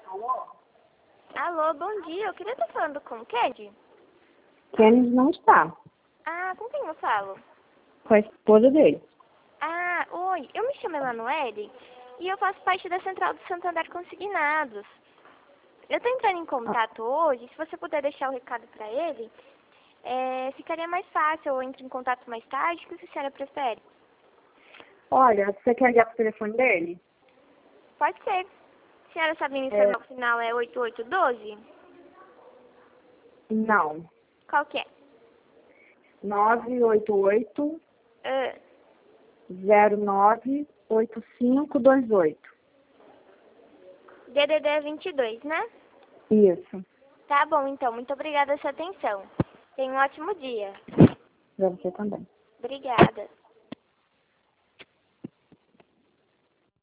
Alô, bom dia. Eu queria estar falando com o Kennedy. Kennedy não está. Ah, com quem eu falo? Com a esposa dele. Ah, oi. Eu me chamo Emanuele e eu faço parte da Central do Santander Consignados. Eu tô entrando em contato hoje. Se você puder deixar o recado pra ele, ficaria mais fácil. Eu entro em contato mais tarde. O que a senhora prefere? Olha, você quer ligar pro telefone dele? Pode ser. A senhora sabe me informar, o final é 8812? Não. Qual que é? 988 Ah, 098528. DDD 22, né? Isso. Tá bom, então. Muito obrigada pela sua atenção. Tenha um ótimo dia. Pra você também. Obrigada.